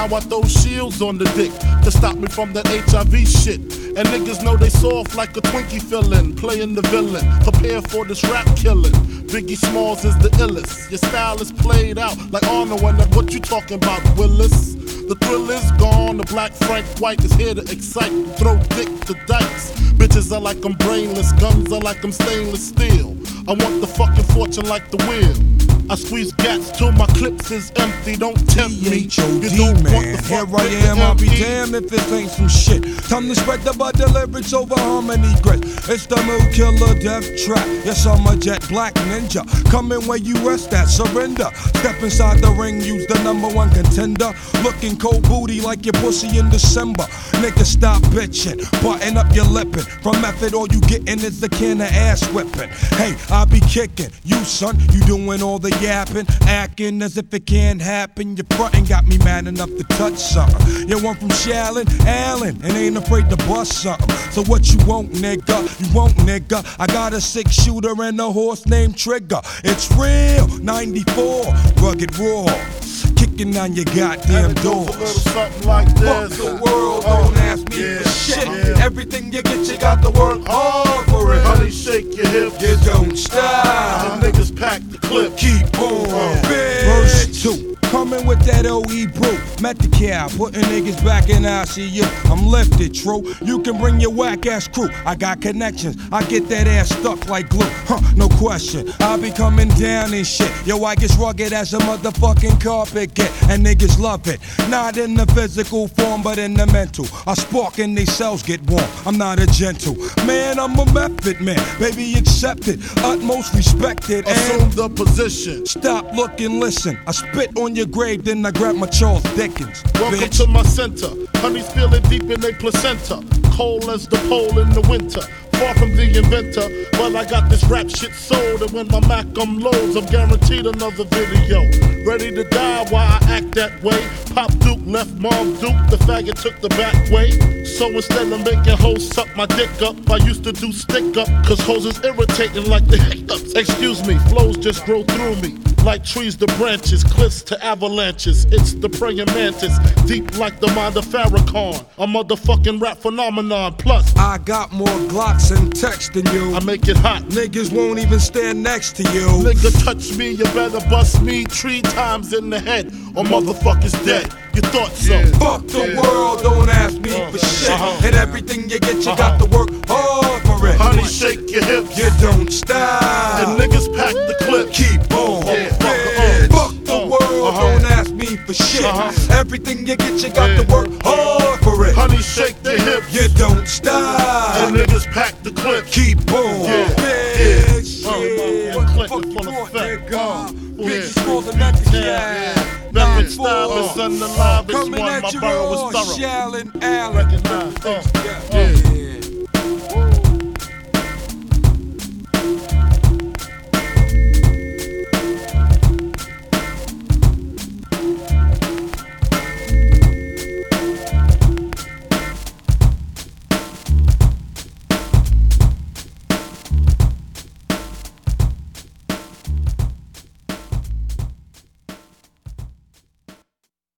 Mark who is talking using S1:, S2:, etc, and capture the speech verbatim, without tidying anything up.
S1: Now I throw shields on the dick to stop me from that H I V shit. And niggas know they soft like a Twinkie fillin', playing the villain. Prepare for this rap killing. Biggie Smalls is the illest. Your style is played out like Arnold and that what you talking about, Willis? The thrill is gone, the black Frank White is here to excite. Throw dick to dice. Bitches are like I'm brainless, guns are like I'm stainless steel. I want the fucking fortune like the wheel. I squeeze gats till my clips is empty. Don't tempt me. You don't
S2: man.
S1: want the fuck
S2: Here I am, I'll be damned if this ain't some shit. Time to spread the butter lyrics over harmony grit. It's the Mood Killer Death Trap. Yes, I'm a jet black ninja. Coming where you rest at, surrender. Step inside the ring, use the number one contender. Looking cold booty like your pussy in December. Nigga, stop bitching, button up your lippin'. From method, all you gettin' is a can of ass whipping. Hey, I be kicking. You, son, you doing all the yapping, acting as if it can't happen. Your frontin' got me mad enough to touch something. You want from Shallon, Allen, and ain't afraid to bust something. So what you want, nigga? You want, nigga? I got a six shooter and a horse named Trigger. It's real, ninety-four, rugged raw. Kicking on your goddamn doors.
S1: Something like this.
S2: Fuck the world, don't ask me
S1: yeah,
S2: for shit.
S1: yeah.
S2: Everything you get, you got to work hard for it.
S1: Honey, shake your hips.
S2: You don't stop.
S1: The niggas pack the clip.
S2: Keep on,
S1: uh,
S2: bitch. Verse two. Coming with that O E brew. Met the cow, putting niggas back in I C U. I'm lifted, true. You can bring your whack ass crew. I got connections. I get that ass stuck like glue. Huh, no question. I be coming down and shit. Yo, I get rugged as a motherfucking carpet get. And niggas love it. Not in the physical form, but in the mental. I spark and they cells get warm. I'm not a gentle man, I'm a method man. Baby, accept it. Utmost respected.
S1: Assume the position.
S2: Stop, look, and listen. I spit on your grave, then I grab my Charles Dickens.
S1: Welcome
S2: bitch.
S1: to my center. Honey's feeling deep in their placenta. Cold as the pole in the winter. Far from the inventor, well I got this rap shit sold. And when my Mac unloads, I'm guaranteed another video. Ready to die while I act that way. Pop Duke left Mom Duke, the faggot took the back way. So instead of making hoes suck my dick up, I used to do stick up, cause hoes is irritating like the hiccups. Excuse me, flows just grow through me. Like trees to branches, cliffs to avalanches. It's the praying mantis, deep like the mind of Farrakhan. A motherfucking rap phenomenon. Plus,
S2: I got more Glocks and text than you.
S1: I make it hot.
S2: Niggas won't even stand next to you.
S1: Nigga touch me, you better bust me three times in the head, or motherfucker's dead. You thought so?
S2: Yeah. Fuck the yeah. world, don't ask me uh, for shit. Uh-huh. And everything you get, you uh-huh. got to work hard for it.
S1: Honey, shake your hips.
S2: You don't stop.
S1: And niggas pack the clip.
S2: Keep on.
S1: Yeah.
S2: Fuck, fuck the world, uh-huh. don't ask me for shit. Uh-huh. Everything you get, you got yeah. to work hard for it.
S1: Honey, shake your hips.
S2: You don't stop.
S1: And niggas pack the clip.
S2: Keep on.
S1: Yeah.
S2: Bitch.
S1: Yeah.
S2: Yeah.
S1: One clip
S2: fuck
S1: is full of effect.
S2: Bitch, it's more than that to yeah.
S1: Method style is on the live. It's
S2: Coming
S1: one.
S2: at
S1: My
S2: you
S1: borough
S2: all,
S1: is thorough.
S2: Shallon, Allen.
S1: Recognize. Uh, yeah.